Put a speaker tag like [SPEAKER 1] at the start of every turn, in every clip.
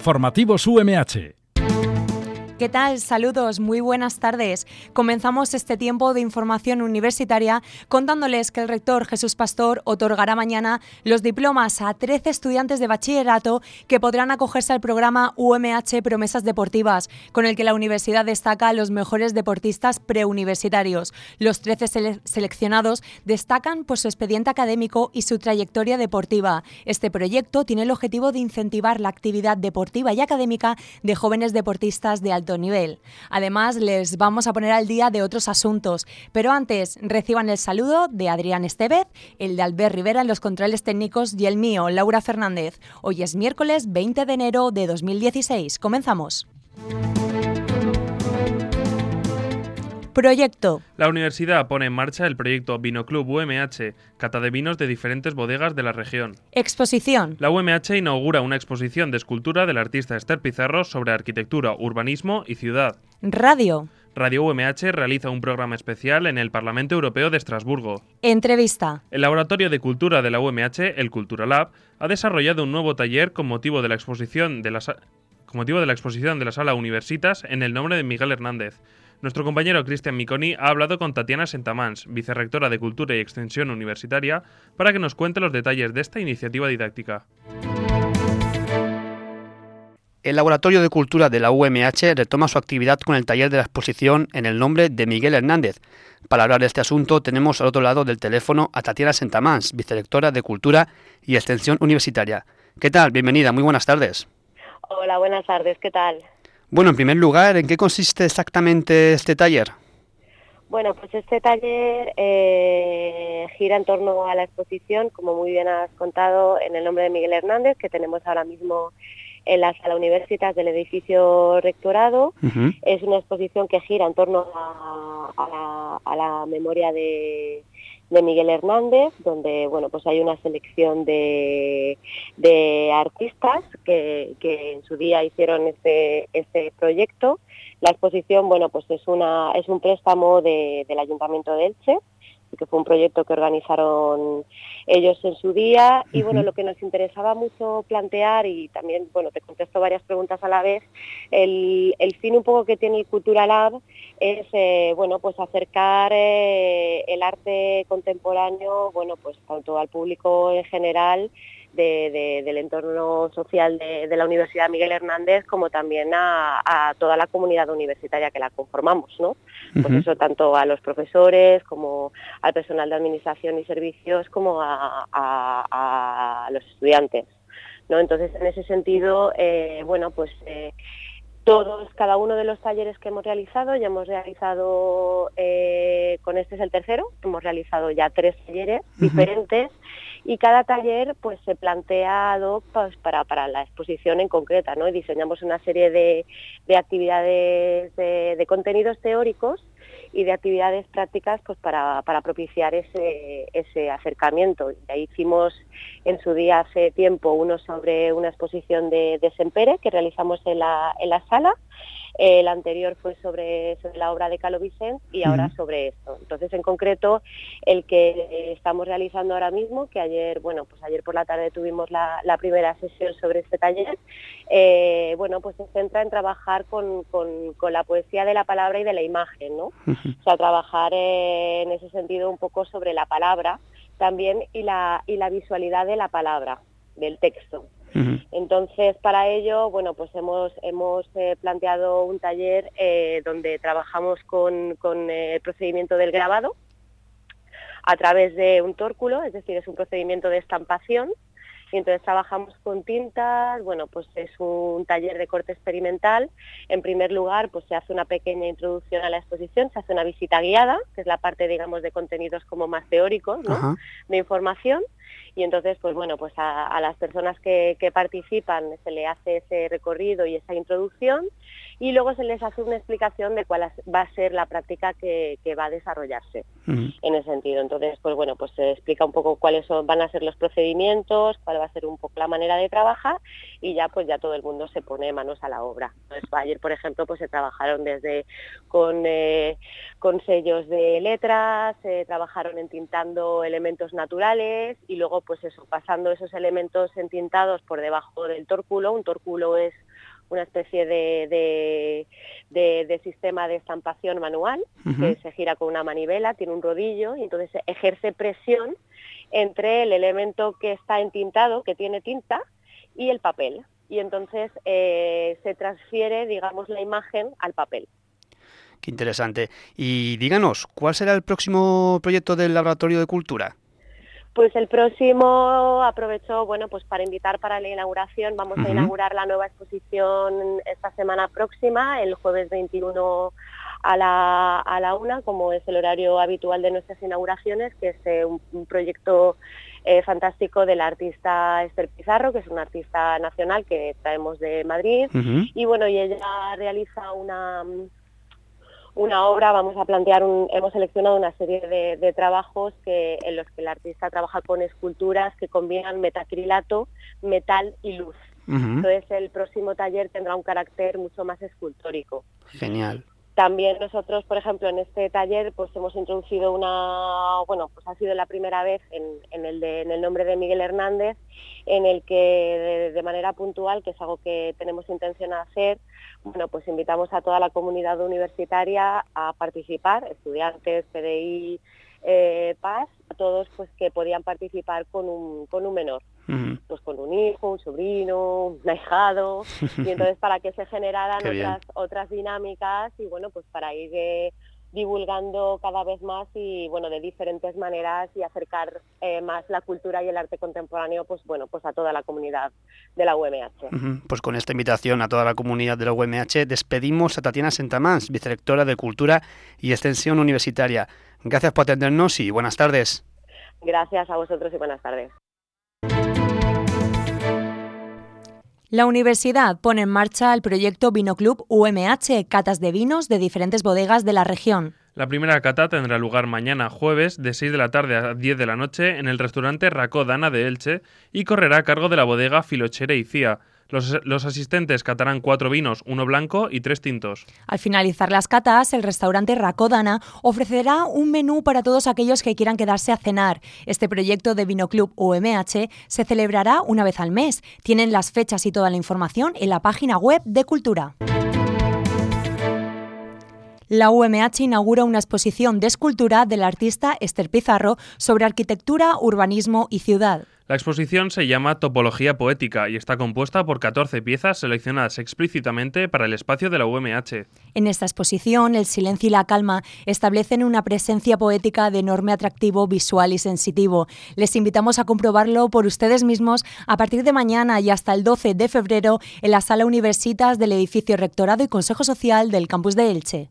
[SPEAKER 1] Informativos UMH.
[SPEAKER 2] ¿Qué tal? Saludos, muy buenas tardes. Comenzamos este tiempo de información universitaria contándoles que el rector Jesús Pastor otorgará mañana los diplomas a 13 estudiantes de bachillerato que podrán acogerse al programa UMH Promesas Deportivas, con el que la universidad destaca a los mejores deportistas preuniversitarios. Los 13 seleccionados destacan por su expediente académico y su trayectoria deportiva. Este proyecto tiene el objetivo de incentivar la actividad deportiva y académica de jóvenes deportistas de alto nivel. Además, les vamos a poner al día de otros asuntos, pero antes reciban el saludo de Adrián Estevez, el de Albert Rivera en los controles técnicos y el mío, Laura Fernández. Hoy es miércoles 20 de enero de 2016. Comenzamos. Proyecto.
[SPEAKER 3] La universidad pone en marcha el proyecto Vinoclub UMH, cata de vinos de diferentes bodegas de la región.
[SPEAKER 2] Exposición.
[SPEAKER 3] La UMH inaugura una exposición de escultura del artista Esther Pizarro sobre arquitectura, urbanismo y ciudad.
[SPEAKER 2] Radio.
[SPEAKER 3] Radio UMH realiza un programa especial en el Parlamento Europeo de Estrasburgo.
[SPEAKER 2] Entrevista.
[SPEAKER 3] El Laboratorio de Cultura de la UMH, el Cultura Lab, ha desarrollado un nuevo taller con motivo de la exposición de la Sala Universitas en el nombre de Miguel Hernández. Nuestro compañero Cristian Miconi ha hablado con Tatiana Sentamans, vicerrectora de Cultura y Extensión Universitaria, para que nos cuente los detalles de esta iniciativa didáctica.
[SPEAKER 4] El Laboratorio de Cultura de la UMH retoma su actividad con el taller de la exposición en el nombre de Miguel Hernández. Para hablar de este asunto tenemos al otro lado del teléfono a Tatiana Sentamans, vicerrectora de Cultura y Extensión Universitaria. ¿Qué tal? Bienvenida, muy buenas tardes.
[SPEAKER 5] Hola, buenas tardes, ¿qué tal?
[SPEAKER 4] Bueno, en primer lugar, ¿en qué consiste exactamente este taller?
[SPEAKER 5] Bueno, pues este taller gira en torno a la exposición, como muy bien has contado, en el nombre de Miguel Hernández, que tenemos ahora mismo en la Sala Universitas del edificio Rectorado. Uh-huh. Es una exposición que gira en torno a la memoria de Miguel Hernández, donde bueno, pues hay una selección de artistas que en su día hicieron este proyecto. La exposición, bueno, pues es un préstamo del Ayuntamiento de Elche, que fue un proyecto que organizaron ellos en su día, y bueno, lo que nos interesaba mucho plantear, y también, bueno, te contesto varias preguntas a la vez, el fin un poco que tiene el Cultura Lab es, bueno, pues acercar el arte contemporáneo, bueno, pues tanto al público en general, del entorno social de la Universidad Miguel Hernández, como también a toda la comunidad universitaria que la conformamos, ¿no? Pues eso, tanto a los profesores como al personal de administración y servicios, como a los estudiantes, ¿no? Entonces, en ese sentido, bueno, pues cada uno de los talleres que hemos realizado, ya hemos realizado, con este es el tercero, hemos realizado ya 3 talleres diferentes, y cada taller pues se plantea pues, para la exposición en concreta, ¿no? Y diseñamos una serie de actividades de contenidos teóricos y de actividades prácticas pues para propiciar ese acercamiento. Ya hicimos en su día, hace tiempo, uno sobre una exposición de Sempere que realizamos en la sala. El anterior fue sobre la obra de Calo Vicent y ahora sobre esto. Entonces, en concreto, el que estamos realizando ahora mismo, que ayer por la tarde tuvimos la primera sesión sobre este taller, bueno, pues se centra en trabajar con la poesía de la palabra y de la imagen, ¿no? O sea, trabajar en ese sentido un poco sobre la palabra también y la visualidad de la palabra, del texto. Entonces, para ello, bueno, pues hemos planteado un taller donde trabajamos con el procedimiento del grabado a través de un tórculo, es decir, es un procedimiento de estampación, y entonces trabajamos con tintas. Bueno, pues es un taller de corte experimental. En primer lugar, pues se hace una pequeña introducción a la exposición, se hace una visita guiada, que es la parte, digamos, de contenidos como más teóricos, ¿no? De información. Y entonces, pues bueno, pues a las personas que participan se le hace ese recorrido y esa introducción, y luego se les hace una explicación de cuál va a ser la práctica que va a desarrollarse en ese sentido. Entonces, pues bueno, pues se explica un poco cuáles van a ser los procedimientos, cuál va a ser un poco la manera de trabajar, y ya pues ya todo el mundo se pone manos a la obra. Entonces, ayer, por ejemplo, pues se trabajaron desde con sellos de letras, se trabajaron entintando elementos naturales, y luego pues eso, pasando esos elementos entintados por debajo del tórculo. Un tórculo es una especie de sistema de estampación manual que se gira con una manivela, tiene un rodillo y entonces ejerce presión entre el elemento que está entintado, que tiene tinta, y el papel. Y entonces se transfiere, digamos, la imagen al papel.
[SPEAKER 4] Qué interesante. Y díganos, ¿cuál será el próximo proyecto del Laboratorio de Cultura?
[SPEAKER 5] Pues el próximo aprovecho, pues para invitar para la inauguración. Vamos a inaugurar la nueva exposición esta semana próxima, el jueves 21 a la 1, como es el horario habitual de nuestras inauguraciones, que es un proyecto fantástico de la artista Esther Pizarro, que es una artista nacional que traemos de Madrid. Y ella realiza una obra, vamos a plantear, hemos seleccionado una serie de trabajos en los que el artista trabaja con esculturas que combinan metacrilato, metal y luz. Entonces el próximo taller tendrá un carácter mucho más escultórico.
[SPEAKER 4] Genial.
[SPEAKER 5] También nosotros, por ejemplo, en este taller pues hemos introducido ha sido la primera vez en el nombre de Miguel Hernández, en el que de manera puntual, que es algo que tenemos intención de hacer, pues invitamos a toda la comunidad universitaria a participar, estudiantes, PDI, PAS, a todos pues que podían participar con un menor. Pues con un hijo, un sobrino, un ahijado, y entonces para que se generaran otras dinámicas y pues para ir divulgando cada vez más y de diferentes maneras y acercar más la cultura y el arte contemporáneo pues a toda la comunidad de la UMH.
[SPEAKER 4] Pues con esta invitación a toda la comunidad de la UMH despedimos a Tatiana Sentamans, vicerectora de Cultura y Extensión Universitaria. Gracias por atendernos y buenas tardes.
[SPEAKER 5] Gracias a vosotros y buenas tardes.
[SPEAKER 2] La universidad pone en marcha el proyecto Vinoclub UMH, catas de vinos de diferentes bodegas de la región.
[SPEAKER 3] La primera cata tendrá lugar mañana jueves de 6 de la tarde a 10 de la noche en el restaurante Racó Dana de Elche y correrá a cargo de la bodega Filochere y Cía. Los asistentes catarán 4 vinos, 1 blanco y 3 tintos.
[SPEAKER 2] Al finalizar las catas, el restaurante Racó Dana ofrecerá un menú para todos aquellos que quieran quedarse a cenar. Este proyecto de Vinoclub UMH se celebrará una vez al mes. Tienen las fechas y toda la información en la página web de Cultura. La UMH inaugura una exposición de escultura del artista Esther Pizarro sobre arquitectura, urbanismo y ciudad.
[SPEAKER 3] La exposición se llama Topología Poética y está compuesta por 14 piezas seleccionadas explícitamente para el espacio de la UMH.
[SPEAKER 2] En esta exposición, el silencio y la calma establecen una presencia poética de enorme atractivo visual y sensitivo. Les invitamos a comprobarlo por ustedes mismos a partir de mañana y hasta el 12 de febrero en la Sala Universitas del edificio Rectorado y Consejo Social del campus de Elche.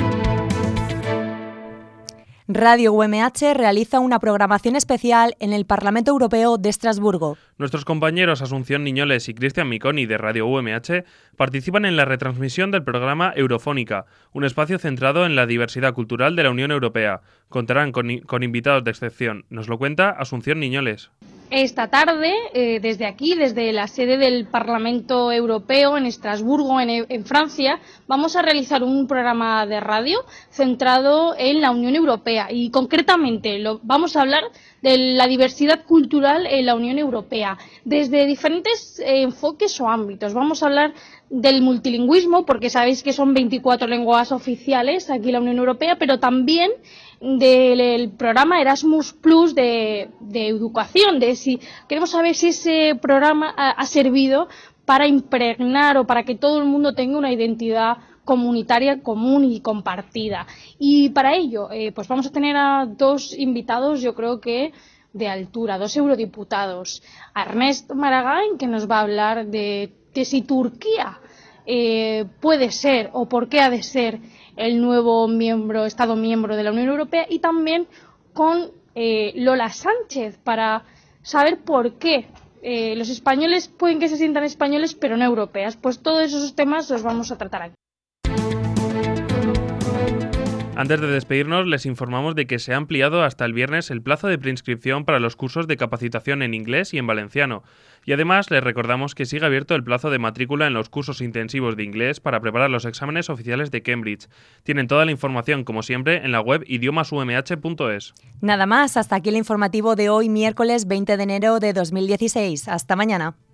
[SPEAKER 2] Radio UMH realiza una programación especial en el Parlamento Europeo de Estrasburgo.
[SPEAKER 3] Nuestros compañeros Asunción Niñoles y Cristian Miconi de Radio UMH participan en la retransmisión del programa Eurofónica, un espacio centrado en la diversidad cultural de la Unión Europea. Contarán con invitados de excepción. Nos lo cuenta Asunción Niñoles.
[SPEAKER 1] Esta tarde, desde aquí, desde la sede del Parlamento Europeo en Estrasburgo, en Francia, vamos a realizar un programa de radio centrado en la Unión Europea y concretamente vamos a hablar de la diversidad cultural en la Unión Europea desde diferentes enfoques o ámbitos. Vamos a hablar del multilingüismo, porque sabéis que son 24 lenguas oficiales aquí en la Unión Europea, pero también del programa Erasmus Plus de educación, queremos saber si ese programa ha servido para impregnar o para que todo el mundo tenga una identidad comunitaria común y compartida. Y para ello, pues vamos a tener a 2 invitados, yo creo que de altura, 2 eurodiputados. A Ernest Maragall, que nos va a hablar de si Turquía puede ser o por qué ha de ser el nuevo Estado miembro de la Unión Europea, y también con Lola Sánchez para saber por qué los españoles pueden que se sientan españoles pero no europeas. Pues todos esos temas los vamos a tratar aquí.
[SPEAKER 3] Antes de despedirnos, les informamos de que se ha ampliado hasta el viernes el plazo de preinscripción para los cursos de capacitación en inglés y en valenciano. Y además, les recordamos que sigue abierto el plazo de matrícula en los cursos intensivos de inglés para preparar los exámenes oficiales de Cambridge. Tienen toda la información, como siempre, en la web idiomasumh.es.
[SPEAKER 2] Nada más, hasta aquí el informativo de hoy, miércoles 20 de enero de 2016. Hasta mañana.